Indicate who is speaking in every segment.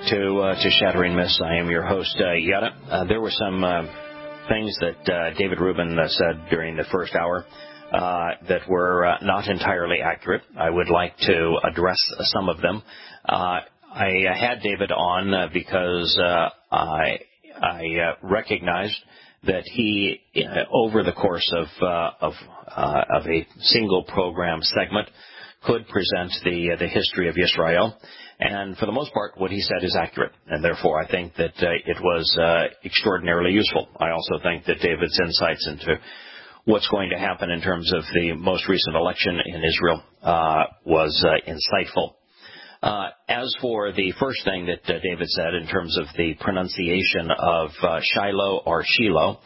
Speaker 1: to Shattering Myths. I am your host, Yada. There were some things that David Rubin said during the first hour that were not entirely accurate. I would like to address some of them. I had David on because I recognized that he, over the course of a single program segment, could present the history of Israel, and for the most part, what he said is accurate, and therefore I think that it was extraordinarily useful. I also think that David's insights into what's going to happen in terms of the most recent election in Israel was insightful. As for the first thing that David said in terms of the pronunciation of Shiloh or Shiloh,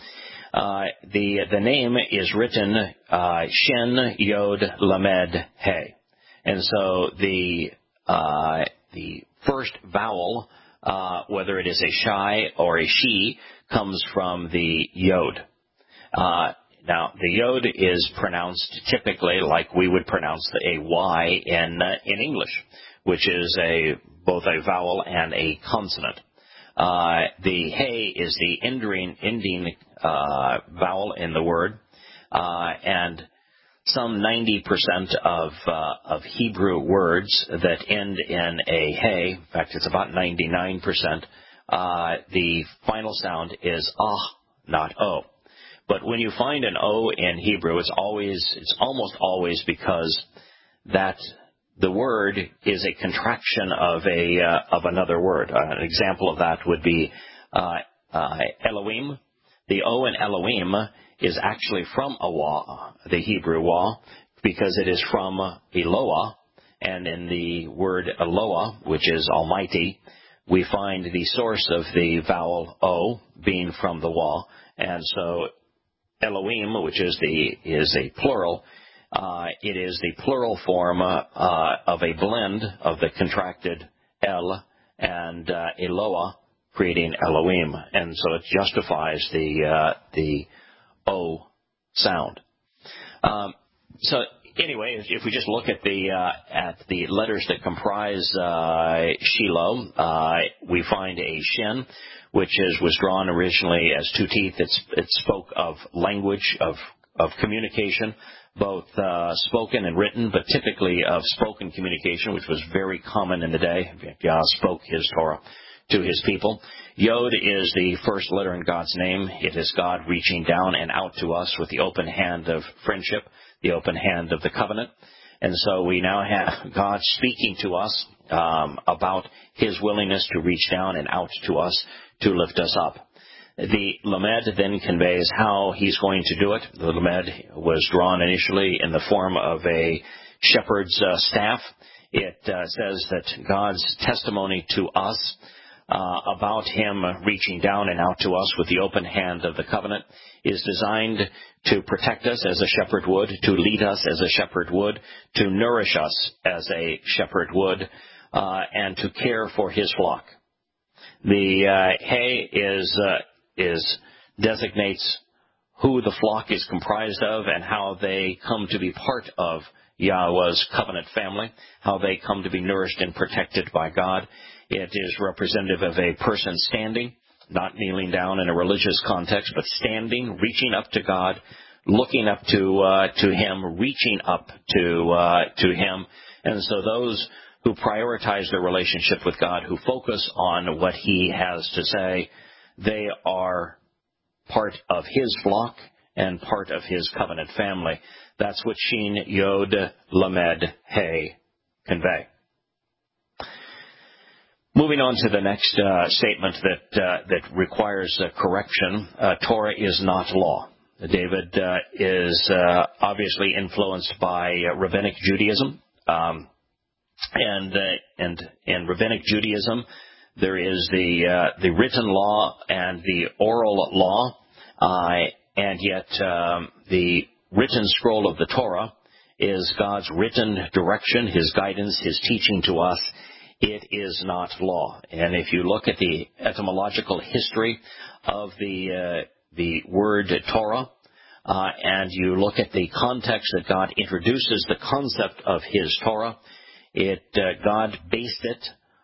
Speaker 1: the name is written Shin Yod Lamed He. And so the first vowel, whether it is a Shai or a She, comes from the Yod. Now, the Yod is pronounced typically like we would pronounce a Y in English, which is both a vowel and a consonant. The He is the ending vowel in the word, and some 90% of Hebrew words that end in a He, in fact, it's about 99%, the final sound is ah, not o. But when you find an o in Hebrew, it's almost always because that the word is a contraction of another word. An example of that would be Elohim. The O in Elohim is actually from Awa, the Hebrew Wa, because it is from Eloah, and in the word Eloah, which is Almighty, we find the source of the vowel O being from the Wa, and so Elohim, which is a plural, it is the plural form of a blend of the contracted El and Eloah, creating Elohim, and so it justifies the O sound. So anyway, if we just look at the letters that comprise Shiloh, we find a Shin, which was drawn originally as two teeth. It spoke of language, of communication, both spoken and written, but typically of spoken communication, which was very common in the day. Yah spoke his Torah to his people. Yod is the first letter in God's name. It is God reaching down and out to us with the open hand of friendship, the open hand of the covenant. And so we now have God speaking to us about his willingness to reach down and out to us to lift us up. The Lamed then conveys how he's going to do it. The Lamed was drawn initially in the form of a shepherd's staff. It says that God's testimony to us about him reaching down and out to us with the open hand of the covenant is designed to protect us as a shepherd would, to lead us as a shepherd would, to nourish us as a shepherd would, and to care for his flock. The He designates who the flock is comprised of and how they come to be part of Yahweh's covenant family, how they come to be nourished and protected by God. It is representative of a person standing, not kneeling down in a religious context, but standing, reaching up to God, looking up to him, reaching up to him. And so those who prioritize their relationship with God, who focus on what he has to say, they are part of his flock and part of his covenant family. That's what Shin Yod Lamed He convey. Moving on to the next statement that requires correction, Torah is not law. David is obviously influenced by rabbinic Judaism, and in rabbinic Judaism there is the written law and the oral law, and yet the written scroll of the Torah is God's written direction, his guidance, his teaching to us. It is not law. And if you look at the etymological history of the word Torah, and you look at the context that God introduces the concept of his Torah, God based it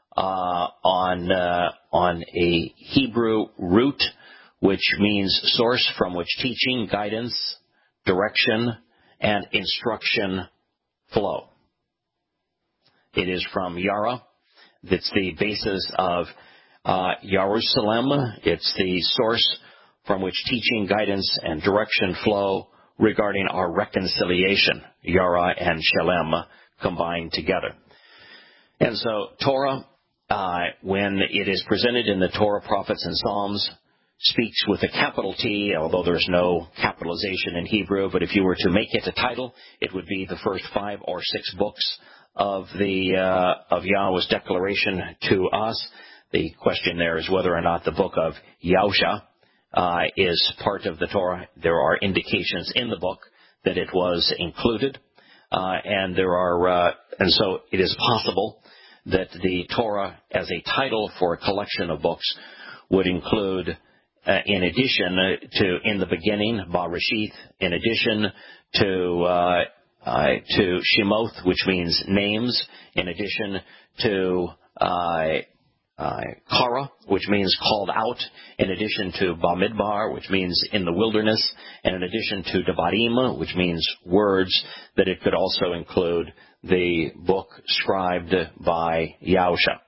Speaker 1: on a Hebrew root, which means source from which teaching, guidance, direction, and instruction flow. It is from Yara. It's the basis of Jerusalem. It's the source from which teaching, guidance, and direction flow regarding our reconciliation. Yara and Shalem combined together. And so Torah, when it is presented in the Torah, Prophets, and Psalms, speaks with a capital T, although there's no capitalization in Hebrew. But if you were to make it a title, it would be the first 5 or 6 books of Yahweh's declaration to us. The question there is whether or not the book of Yahusha is part of the Torah. There are indications in the book that it was included, and so it is possible that the Torah, as a title for a collection of books, would include, in addition to in the beginning, Barashith, in addition to Shemoth, which means names, in addition to Kara, which means called out, in addition to Bamidbar, which means in the wilderness, and in addition to Devarim, which means words, that it could also include the book scribed by Yahusha.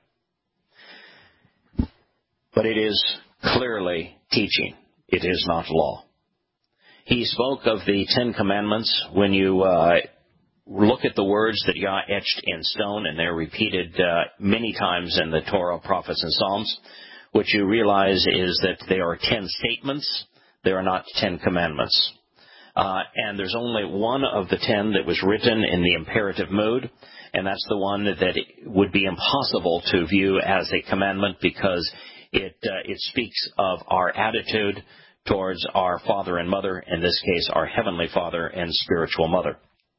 Speaker 1: But it is clearly teaching. It is not law. He spoke of the 10 Commandments. When you look at the words that Yah etched in stone, and they're repeated many times in the Torah, Prophets, and Psalms, what you realize is that they are 10 statements. They are not 10 commandments. And there's only one of the 10 that was written in the imperative mood, and that's the one that would be impossible to view as a commandment, because it speaks of our attitude towards our father and mother, in this case our heavenly Father and spiritual mother.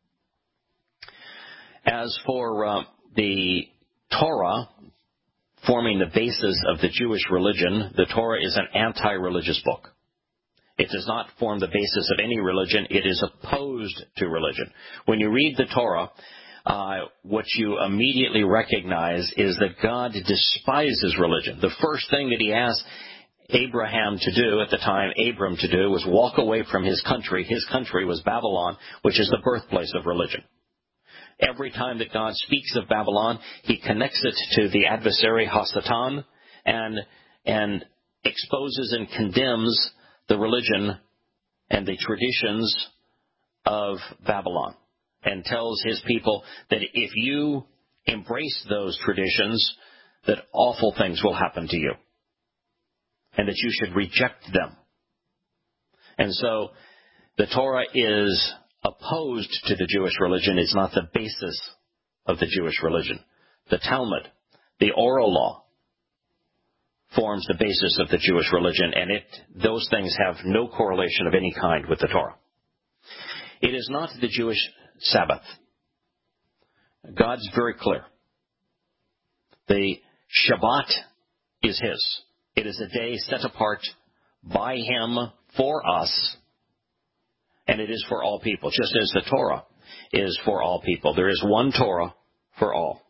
Speaker 1: As for the Torah forming the basis of the Jewish religion, the Torah is an anti-religious book. It does not form the basis of any religion. It is opposed to religion. When you read the Torah, what you immediately recognize is that God despises religion. The first thing that he asked Abraham to do, at the time Abram to do, was walk away from his country. His country was Babylon, which is the birthplace of religion. Every time that God speaks of Babylon, he connects it to the adversary Hasatan and exposes and condemns the religion and the traditions of Babylon, and tells his people that if you embrace those traditions, that awful things will happen to you, and that you should reject them. And so the Torah is opposed to the Jewish religion. It's not the basis of the Jewish religion. The Talmud, the oral law, forms the basis of the Jewish religion, and those things have no correlation of any kind with the Torah. It is not the Jewish Sabbath. God's very clear. The Shabbat is his. It is a day set apart by him for us, and it is for all people, just as the Torah is for all people. There is one Torah for all.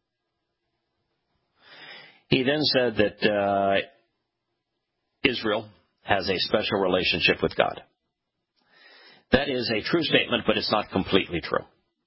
Speaker 1: He then said that Israel has a special relationship with God. That is a true statement, but it's not completely true.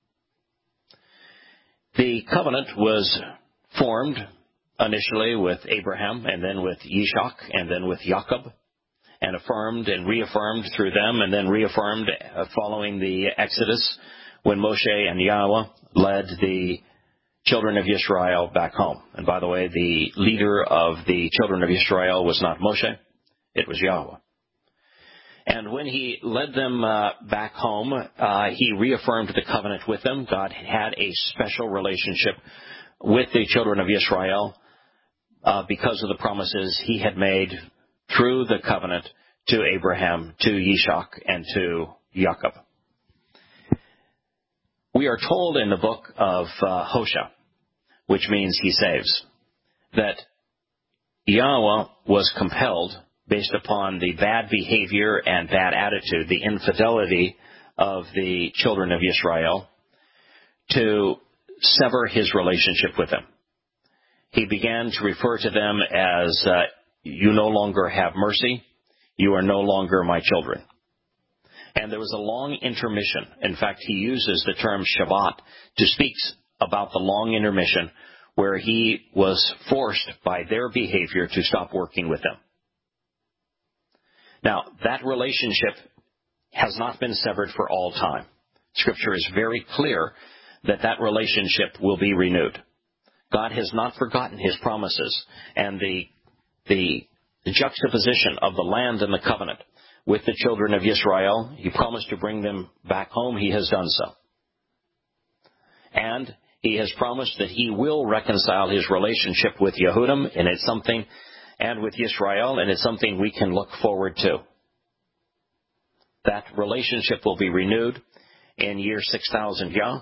Speaker 1: The covenant was formed initially with Abraham, and then with Yishak, and then with Jacob, and affirmed and reaffirmed through them, and then reaffirmed following the Exodus, when Moshe and Yahweh led the children of Israel back home. And by the way, the leader of the children of Israel was not Moshe, it was Yahweh. And when he led them back home, he reaffirmed the covenant with them. God had a special relationship with the children of Israel because of the promises he had made through the covenant to Abraham, to Yishak, and to Jacob. We are told in the book of Hosea, which means he saves, that Yahweh was compelled, based upon the bad behavior and bad attitude, the infidelity of the children of Israel, to sever his relationship with them. he began to refer to them as, you no longer have mercy, you are no longer my children. And there was a long intermission. In fact, he uses the term Shabbat to speak about the long intermission where he was forced by their behavior to stop working with them. Now, that relationship has not been severed for all time. Scripture is very clear that that relationship will be renewed. God has not forgotten his promises, and the juxtaposition of the land and the covenant with the children of Israel, he promised to bring them back home. He has done so. And he has promised that he will reconcile his relationship with Yehudim, and it's something, and with Israel, and it's something we can look forward to. That relationship will be renewed in year 6000 Yah,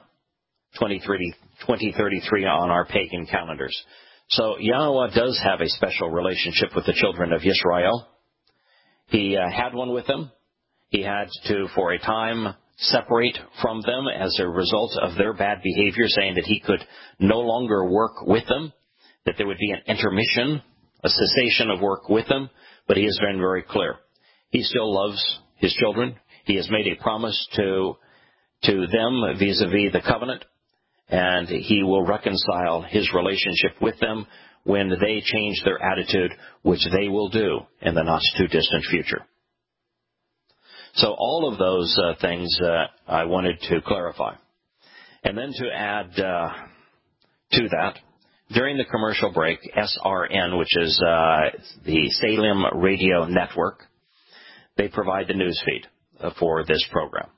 Speaker 1: 2033 on our pagan calendars. So Yahweh does have a special relationship with the children of Israel. He had one with them. He had to, for a time, separate from them as a result of their bad behavior, saying that he could no longer work with them, that there would be an intermission, a cessation of work with them, but he has been very clear. He still loves his children. He has made a promise to them vis-a-vis the covenant, and he will reconcile his relationship with them when they change their attitude, which they will do in the not-too-distant future. So all of those things I wanted to clarify. And then to add to that, during the commercial break, SRN, which is the Salem Radio Network, they provide the news feed for this program.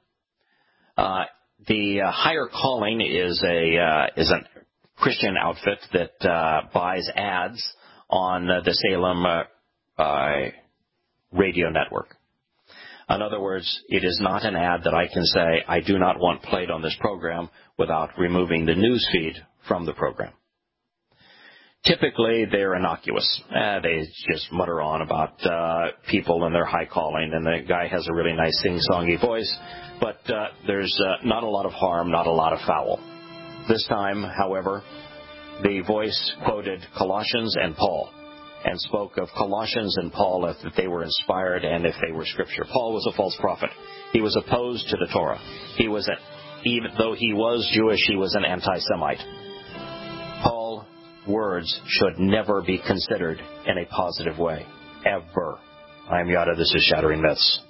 Speaker 1: The Higher Calling is a Christian outfit that buys ads on the Salem Radio Network. In other words, it is not an ad that I can say I do not want played on this program without removing the news feed from the program. Typically, they're innocuous. They just mutter on about people and their high calling, and the guy has a really nice sing-songy voice, but there's not a lot of harm, not a lot of foul. This time, however, the voice quoted Colossians and Paul and spoke of Colossians and Paul if they were inspired and if they were Scripture. Paul was a false prophet. He was opposed to the Torah. Even though he was Jewish, he was an anti-Semite. Paul's words should never be considered in a positive way, ever. I am Yada. This is Shattering Myths.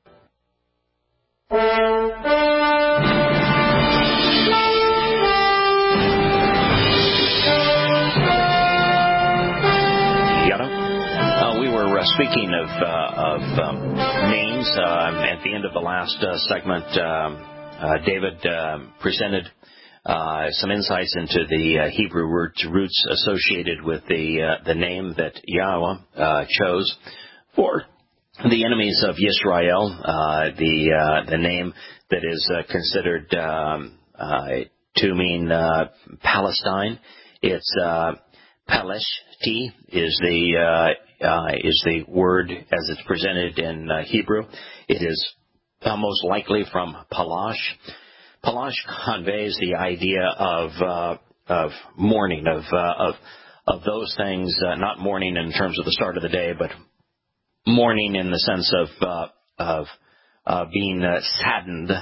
Speaker 1: Speaking of names, at the end of the last segment, David presented some insights into the Hebrew roots associated with the name that Yahweh chose for the enemies of Yisrael, the name that is considered to mean Palestine. It's Paleshti is the word as it's presented in Hebrew. It is most likely from Palash. Palash conveys the idea of mourning, of those things, not mourning in terms of the start of the day, but mourning in the sense of being saddened,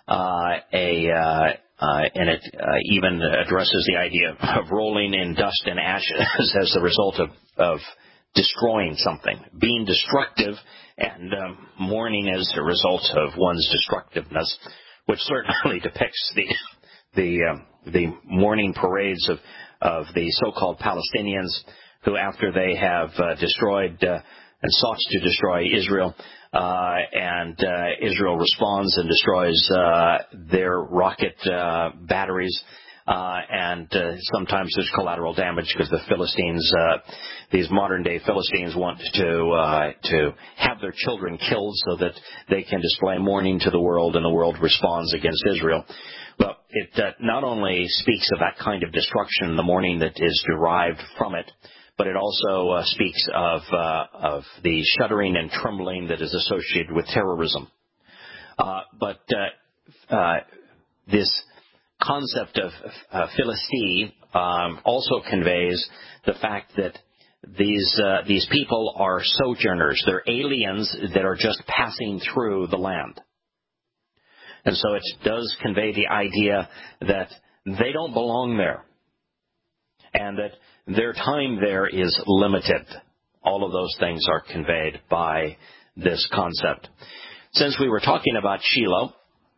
Speaker 1: and it even addresses the idea of rolling in dust and ashes as the result of destroying something, being destructive, and mourning as a result of one's destructiveness, which certainly depicts the mourning parades of the so-called Palestinians, who, after they have destroyed and sought to destroy Israel, and Israel responds and destroys their rocket batteries. And sometimes there's collateral damage because the Philistines, these modern-day Philistines, want to have their children killed so that they can display mourning to the world, and the world responds against Israel. Well, it not only speaks of that kind of destruction, the mourning that is derived from it, but it also speaks of the shuddering and trembling that is associated with terrorism. But this concept of Philistia also conveys the fact that these people are sojourners. They're aliens that are just passing through the land. And so it does convey the idea that they don't belong there and that their time there is limited. All of those things are conveyed by this concept. Since we were talking about Shiloh,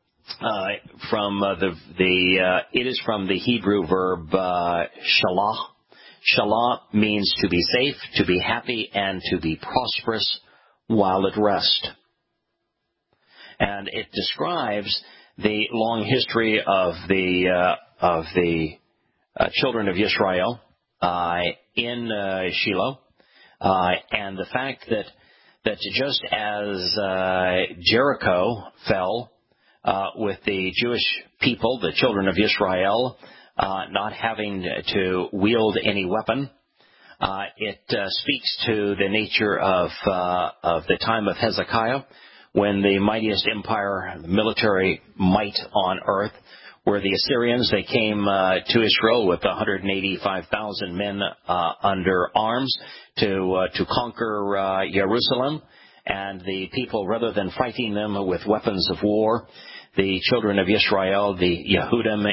Speaker 1: it is from the Hebrew verb shalah. Shalah means to be safe, to be happy, and to be prosperous while at rest. And it describes the long history of the children of Israel in Shiloh, and the fact that just as Jericho fell with the Jewish people, the children of Israel, not having to wield any weapon, it speaks to the nature of the time of Hezekiah, when the mightiest empire, military might on earth, were the Assyrians. They came to Israel with 185,000 men under arms to conquer Jerusalem. And the people, rather than fighting them with weapons of war, the children of Israel, the Yehudim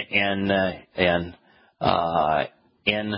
Speaker 1: in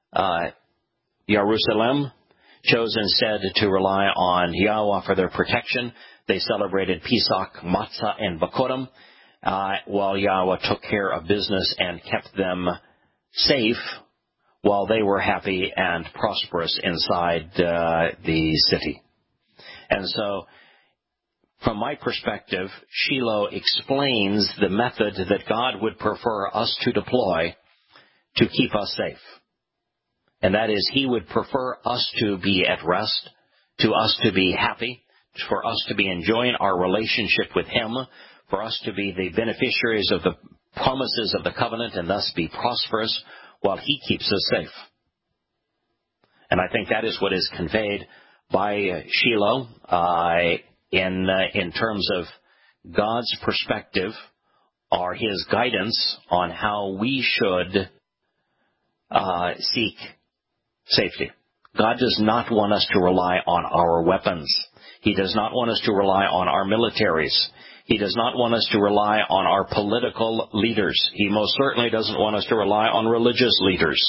Speaker 1: Jerusalem, chose instead to rely on Yahweh for their protection. They celebrated Pesach, Matzah, and Bakurim, while Yahweh took care of business and kept them safe while they were happy and prosperous inside the city. And so, from my perspective, Shiloh explains the method that God would prefer us to deploy to keep us safe. And that is, He would prefer us to be at rest, to us to be happy, for us to be enjoying our relationship with Him, for us to be the beneficiaries of the promises of the covenant and thus be prosperous while He keeps us safe. And I think that is what is conveyed by Shiloh in terms of God's perspective, or His guidance on how we should seek safety. God does not want us to rely on our weapons. He does not want us to rely on our militaries. He does not want us to rely on our political leaders. He most certainly doesn't want us to rely on religious leaders.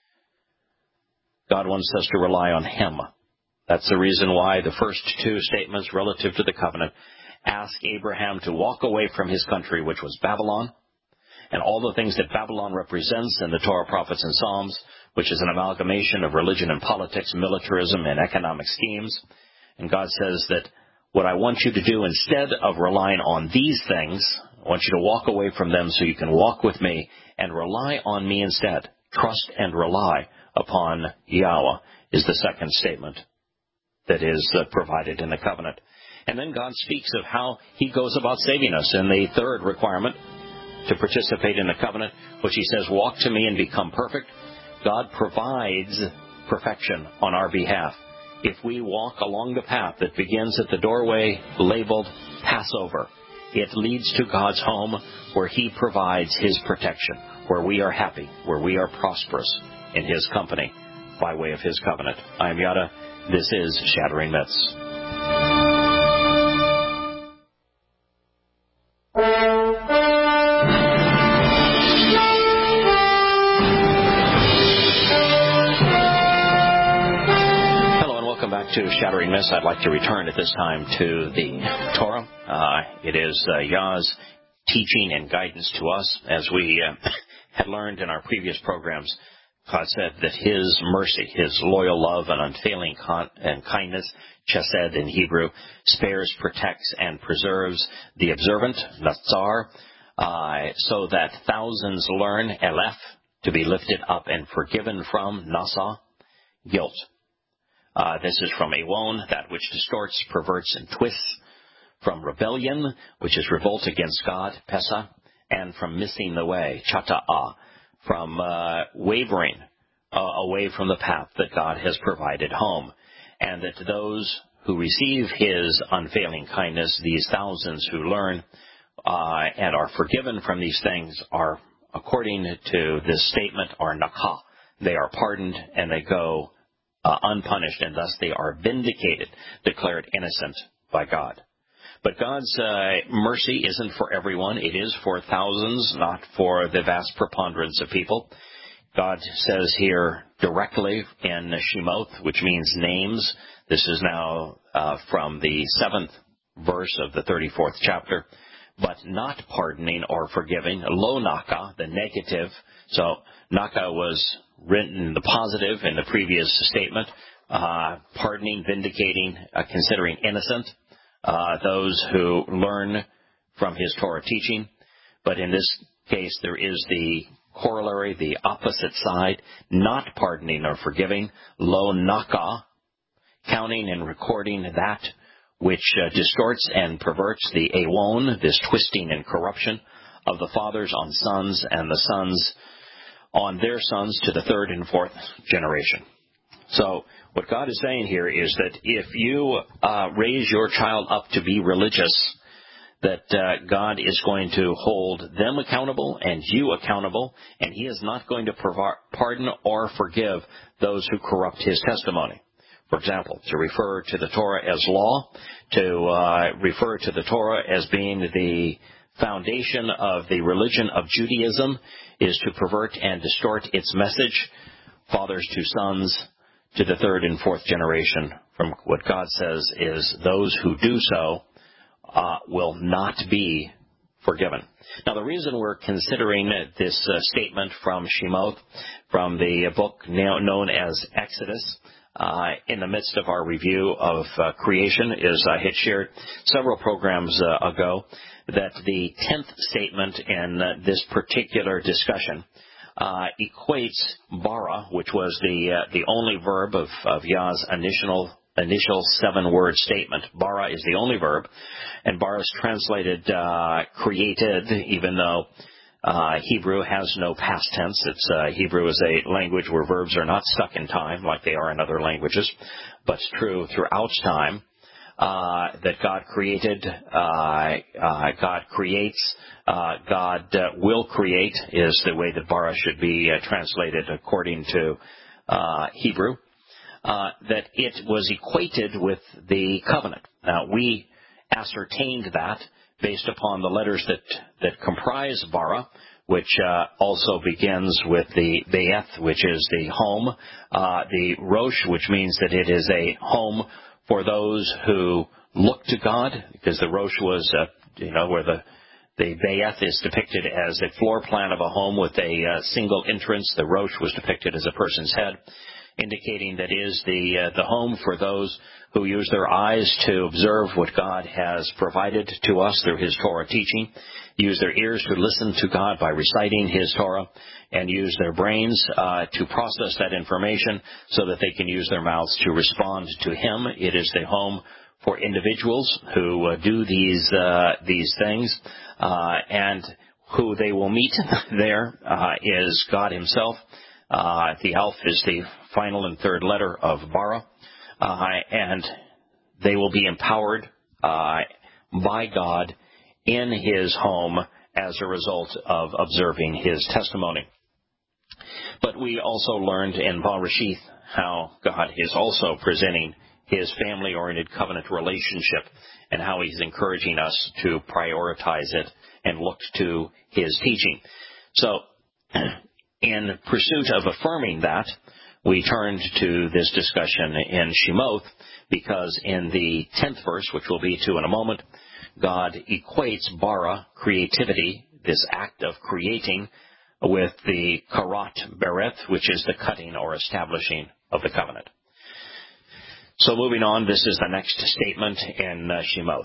Speaker 1: God wants us to rely on Him. That's the reason why the first two statements relative to the covenant ask Abraham to walk away from his country, which was Babylon, and all the things that Babylon represents in the Torah, prophets, and Psalms, which is an amalgamation of religion and politics, militarism, and economic schemes. And God says that what I want you to do, instead of relying on these things, I want you to walk away from them so you can walk with me and rely on me instead. Trust and rely upon Yahweh is the second statement that is provided in the covenant. And then God speaks of how He goes about saving us in the third requirement to participate in the covenant, which He says, walk to me and become perfect. God provides perfection on our behalf. If we walk along the path that begins at the doorway labeled Passover, it leads to God's home where He provides His protection, where we are happy, where we are prosperous in His company by way of His covenant. I am Yada. This is Shattering Myths. To Shattering Myths, I'd like to return at this time to the Torah. It is Yah's teaching and guidance to us. As we had learned in our previous programs, God said that His mercy, His loyal love and unfailing and kindness, chesed in Hebrew, spares, protects, and preserves the observant, natsar, so that thousands learn, elef, to be lifted up and forgiven from, nasa, guilt. This is from Awon, that which distorts, perverts, and twists, from rebellion, which is revolt against God, pesa, and from missing the way, chata'ah, from wavering away from the path that God has provided home. And that those who receive His unfailing kindness, these thousands who learn and are forgiven from these things, are according to this statement, are nakah. They are pardoned and they go unpunished, and thus they are vindicated, declared innocent by God. But God's mercy isn't for everyone. It is for thousands, not for the vast preponderance of people. God says here directly in Shemoth, which means names. This is now from the 7th verse of the 34th chapter. But not pardoning or forgiving. Lo naka, the negative. So naka was written in the positive in the previous statement. Pardoning, vindicating, considering innocent those who learn from his Torah teaching. But in this case, there is the corollary, the opposite side, not pardoning or forgiving. Lo naka, counting and recording that which distorts and perverts, the awon, this twisting and corruption of the fathers on sons and the sons on their sons to the third and fourth generation. So what God is saying here is that if you raise your child up to be religious, that God is going to hold them accountable and you accountable, and he is not going to pardon or forgive those who corrupt his testimony. For example, to refer to the Torah as law, to refer to the Torah as being the foundation of the religion of Judaism is to pervert and distort its message, fathers to sons, to the third and fourth generation. From what God says is those who do so will not be forgiven. Now, the reason we're considering this statement from Shemoth, from the book now known as Exodus, in the midst of our review of creation, is I had shared several programs ago that the 10th statement in this particular discussion equates bara, which was the only verb of Yah's initial 7-word statement. Bara is the only verb, and bara is translated created, even though Hebrew has no past tense. Hebrew is a language where verbs are not stuck in time like they are in other languages, but it's true throughout time that God created, God creates, God will create is the way that bara should be translated according to Hebrew. That it was equated with the covenant. Now, we ascertained that based upon the letters that comprise bara, which also begins with the Be'eth, which is the home, the Rosh, which means that it is a home for those who look to God, because the Rosh was, where the Be'eth is depicted as a floor plan of a home with a single entrance. The Rosh was depicted as a person's head, indicating that is the home for those who use their eyes to observe what God has provided to us through his Torah teaching, use their ears to listen to God by reciting his Torah, and use their brains to process that information so that they can use their mouths to respond to him. It is the home for individuals who do these things, and who they will meet there is God himself. The Aleph is the final and third letter of bara, and they will be empowered by God in his home as a result of observing his testimony. But we also learned in Barashith how God is also presenting his family-oriented covenant relationship and how he's encouraging us to prioritize it and look to his teaching. So, in pursuit of affirming that, we turned to this discussion in Shemoth because in the 10th verse, which we'll be to in a moment, God equates bara, creativity, this act of creating, with the karat bereth, which is the cutting or establishing of the covenant. So moving on, this is the next statement in Shemoth.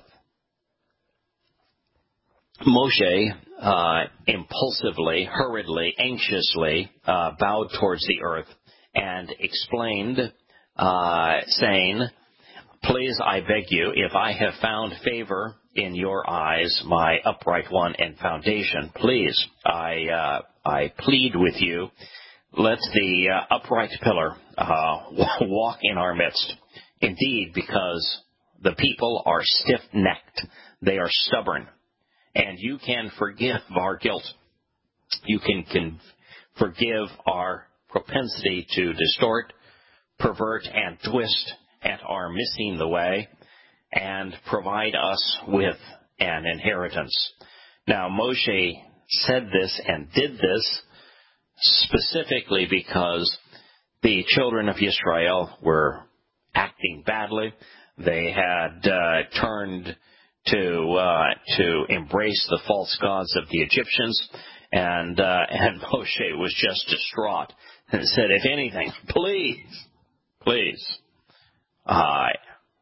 Speaker 1: Moshe impulsively, hurriedly, anxiously bowed towards the earth and explained, saying, "Please, I beg you, if I have found favor in your eyes, my upright one and foundation, please, I plead with you, let the upright pillar walk in our midst. Indeed, because the people are stiff-necked, they are stubborn, and you can forgive our guilt. You can forgive our propensity to distort, pervert, and twist at our missing the way, and provide us with an inheritance. Now, Moshe said this and did this specifically because the children of Israel were acting badly. They had turned to embrace the false gods of the Egyptians, and Moshe was just distraught and said, if anything, please, I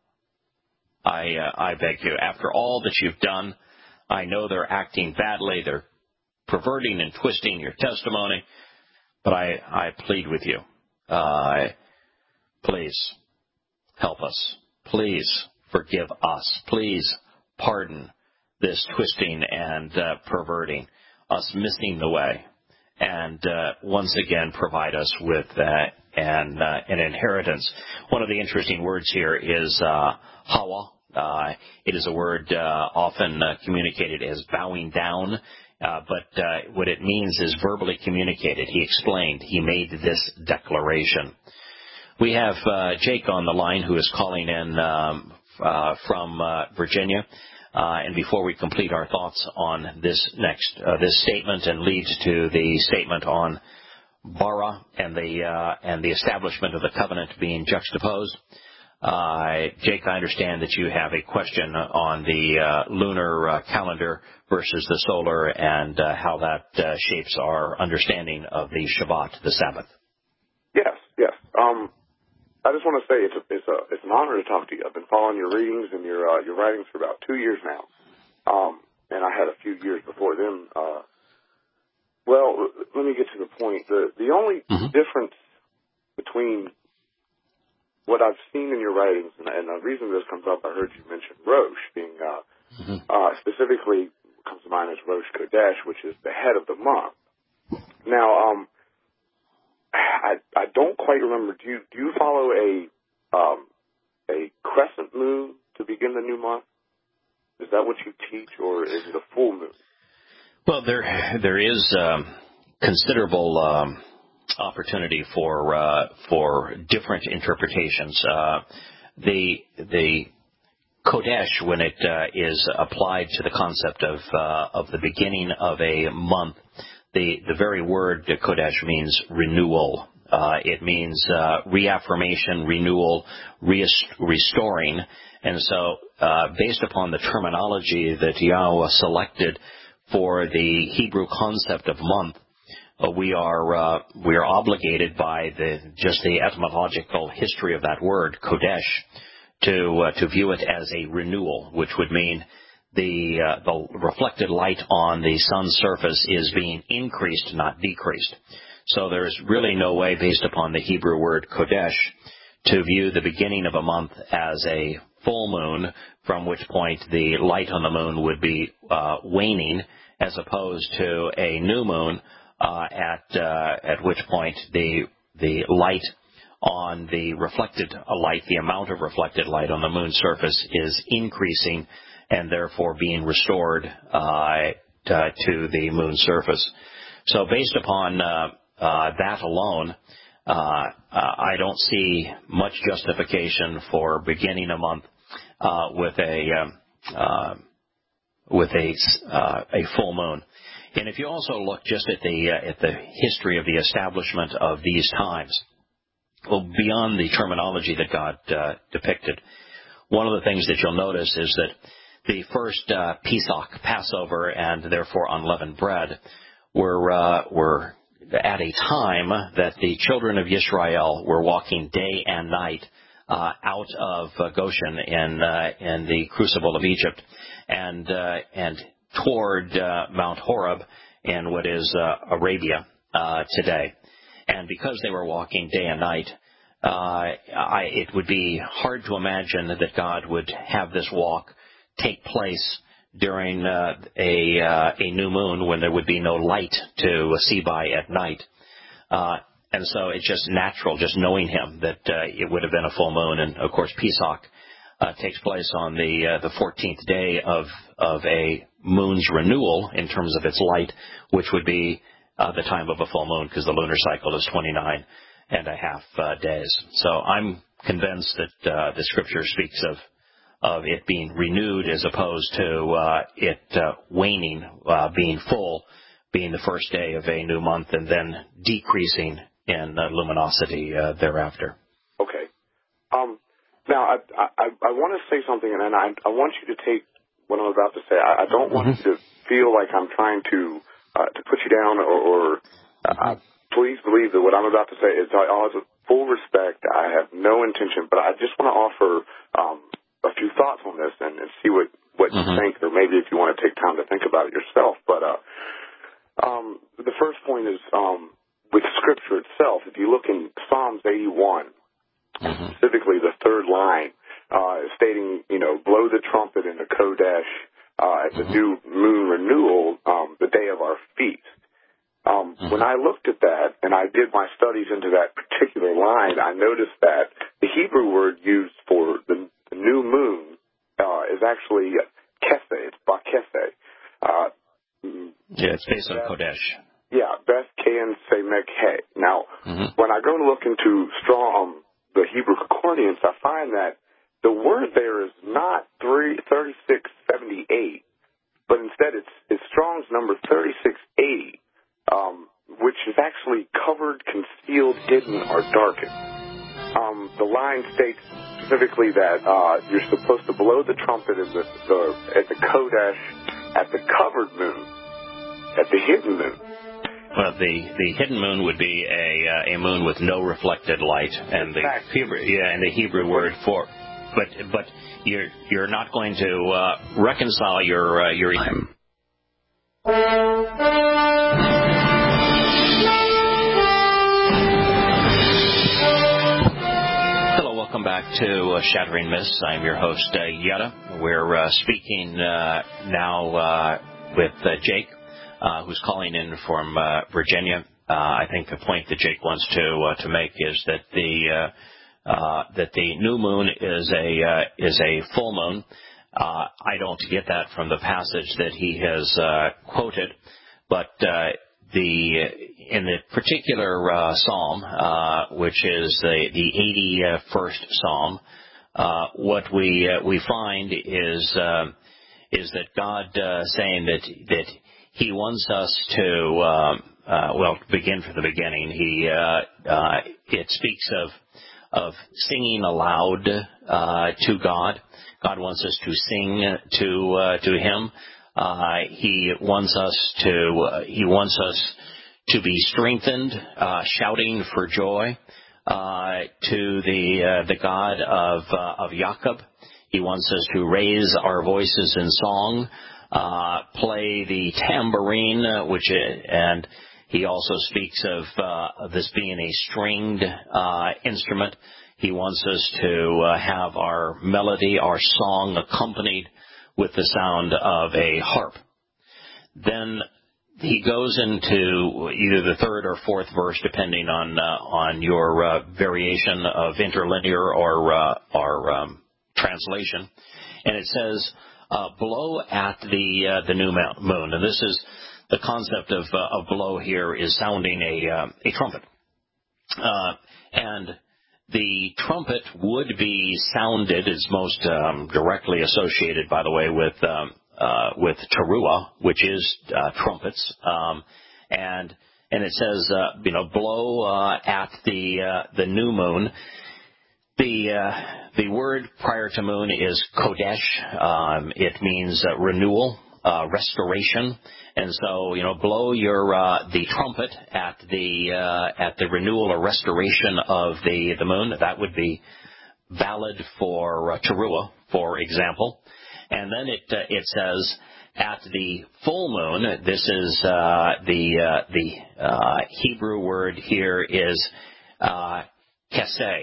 Speaker 1: beg you, after all that you've done, I know they're acting badly, they're perverting and twisting your testimony, but I plead with you, please help us. Please forgive us. Please pardon this twisting and perverting, us missing the way, and once again provide us with an inheritance. One of the interesting words here is hawa. It is a word often communicated as bowing down, but what it means is verbally communicated. He explained. He made this declaration. We have Jake on the line, who is calling in from Virginia. And before we complete our thoughts on this statement and lead to the statement on bara and the establishment of the covenant being juxtaposed, Jake, I understand that you have a question on the lunar calendar versus the solar, and how that shapes our understanding of the Shabbat, the Sabbath.
Speaker 2: Yes. I just want to say it's an honor to talk to you. I've been following your readings and your writings for about 2 years now, and I had a few years before then. Well, let me get to the point. The only difference between what I've seen in your writings, and the reason this comes up, I heard you mention Rosh being specifically comes to mind as Rosh Chodesh, which is the head of the month. Now, I don't quite remember. Do you follow a crescent moon to begin the new month? Is that what you teach, or is it a full moon?
Speaker 1: Well, there is considerable opportunity for different interpretations. The Kodesh, when it is applied to the concept of the beginning of a month, the very word Kodesh means renewal. It means reaffirmation, renewal, restoring. And so, based upon the terminology that Yahweh selected for the Hebrew concept of month, we are obligated by the etymological history of that word, Kodesh, to view it as a renewal, which would mean the reflected light on the sun's surface is being increased, not decreased. So there's really no way, based upon the Hebrew word Kodesh, to view the beginning of a month as a full moon, from which point the light on the moon would be waning, as opposed to a new moon, at which point the light on the reflected light, the amount of reflected light on the moon's surface is increasing, and therefore being restored to the moon's surface. So based upon that alone, I don't see much justification for beginning a month with a full moon. And if you also look just at the history of the establishment of these times, well, beyond the terminology that God depicted, one of the things that you'll notice is that the first Pesach, Passover, and therefore unleavened bread, were at a time that the children of Israel were walking day and night out of Goshen in the crucible of Egypt, and toward Mount Horeb in what is Arabia today. And because they were walking day and night, it would be hard to imagine that God would have this walk take place during a new moon, when there would be no light to see by at night. And so it's just natural, just knowing him, that it would have been a full moon. And of course, Pesach takes place on the 14th day of a moon's renewal in terms of its light, which would be the time of a full moon, because the lunar cycle is 29 and a half days. So I'm convinced that the Scripture speaks of it being renewed as opposed to it waning, being full, being the first day of a new month, and then decreasing in luminosity thereafter.
Speaker 2: Okay. Now, I want to say something, and then I want you to take what I'm about to say. I don't want you to feel like I'm trying to put you down or please believe that what I'm about to say is all with full respect. I have no intention, but I just want to offer a few thoughts on this and see what you think, or maybe if you want to take time to think about it yourself. But the first point is with Scripture itself. If you look in Psalms 81, specifically the third line, stating, blow the trumpet in the Kodesh at the new moon renewal, the day of our feast. When I looked at that and I did my studies into that particular line, I noticed that the Hebrew word used for the new moon is actually keseh. It's bakeseh.
Speaker 1: It's based on Kodesh.
Speaker 2: Yeah, Beth Kayan Semek He. Now, when I go to look into the Hebrew concordance, I find that the word there is not 3678, but instead it's Strong's number 3680, which is actually covered, concealed, hidden, or darkened. The line states specifically that you're supposed to blow the trumpet at the Kodesh, at the covered moon, at the hidden moon.
Speaker 1: Well, the hidden moon would be a moon with no reflected light, and the Hebrew word for, but you're not going to reconcile your. Hello, welcome back to Shattering Myths. I'm your host Yada. We're speaking now with Jake. Who's calling in from Virginia. I think the point that Jake wants to make is that the new moon is a full moon. I don't get that from the passage that he has quoted, but in the particular psalm, which is the 81st psalm, what we find is that God saying that He wants us to, begin from the beginning. It speaks of singing aloud to God. God wants us to sing to Him. He wants us to be strengthened, shouting for joy to the God of Jacob. He wants us to raise our voices in song. Play the tambourine, and he also speaks of this being a stringed instrument. He wants us to have our melody, our song accompanied with the sound of a harp. Then he goes into either the third or fourth verse, depending on your variation of interlinear or translation, and it says, blow at the new moon. And this is the concept of blow here is sounding a trumpet. And the trumpet would be sounded, it's most directly associated, by the way, with teruah, which is trumpets. And it says, blow at the new moon. The word prior to moon is Kodesh. It means renewal, restoration, and so blow the trumpet at the renewal or restoration of the moon. That would be valid for teruah, for example. And then it says at the full moon. This is the Hebrew word here is Keseh,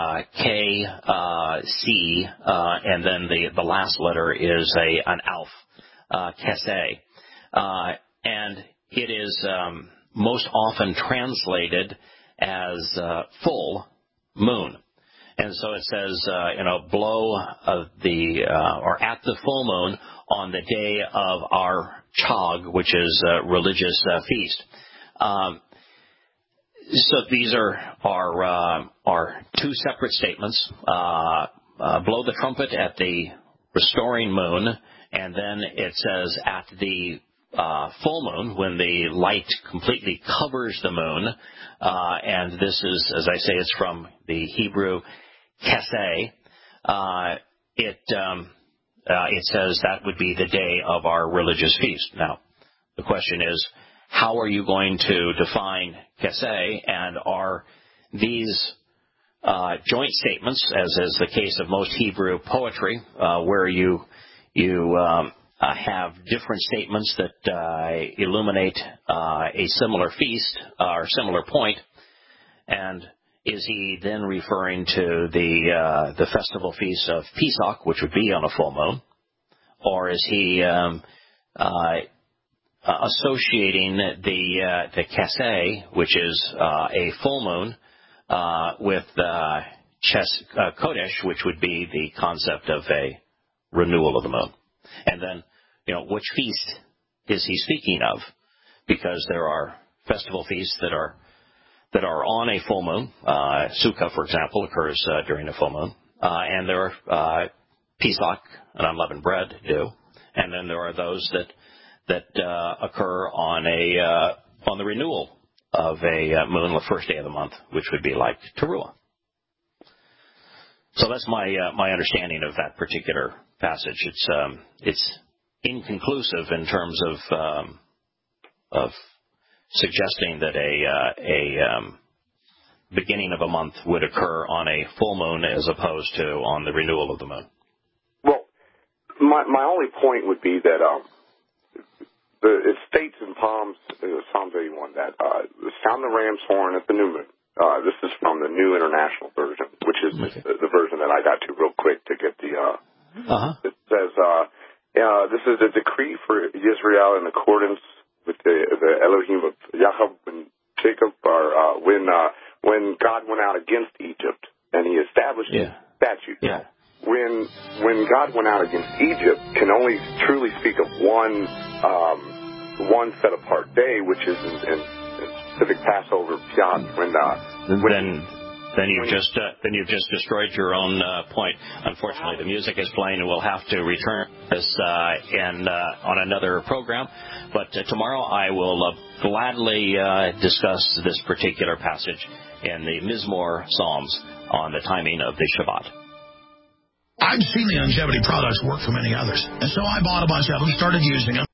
Speaker 1: K-C, and then the last letter is an Alf, Keseh. And it is most often translated as full moon. And so it says, blow or at the full moon on the day of our Chag, which is a religious feast. So these are two separate statements. Blow the trumpet at the restoring moon, and then it says at the full moon, when the light completely covers the moon, and this is, as I say, it's from the Hebrew keseh. It says that would be the day of our religious feast. Now, the question is, how are you going to define keseh, and are these joint statements, as is the case of most Hebrew poetry, where you have different statements that illuminate a similar feast or similar point, and is he then referring to the festival feast of Pesach, which would be on a full moon, or is he associating the keseh, which is a full moon, with Kodesh, which would be the concept of a renewal of the moon? And then, which feast is he speaking of? Because there are festival feasts that are on a full moon. Sukkah, for example, occurs during a full moon, and there are Pesach and unleavened bread do, and then there are those that occur on the renewal of a moon, the first day of the month, which would be like Teruah. So that's my understanding of that particular passage. It's inconclusive in terms of suggesting that a beginning of a month would occur on a full moon as opposed to on the renewal of the moon.
Speaker 2: Well, my only point would be that it states in Psalms 81 that sound the ram's horn at the new moon. This is from the New International Version, which is the version that I got to real quick to get the. It says this is a decree for Israel in accordance with the Elohim of Jacob and Jacob, when God went out against Egypt and he established a statute.
Speaker 1: Yeah.
Speaker 2: When God went out against Egypt, can only truly speak of one set apart day, which is in specific Passover, Piyat.
Speaker 1: Then you've just destroyed your own point. Unfortunately, the music is playing, and we'll have to return this on another program. But tomorrow I will gladly discuss this particular passage in the Mizmor Psalms on the timing of the Shabbat.
Speaker 3: I've seen the longevity products work for many others, and so I bought a bunch of them, started using them.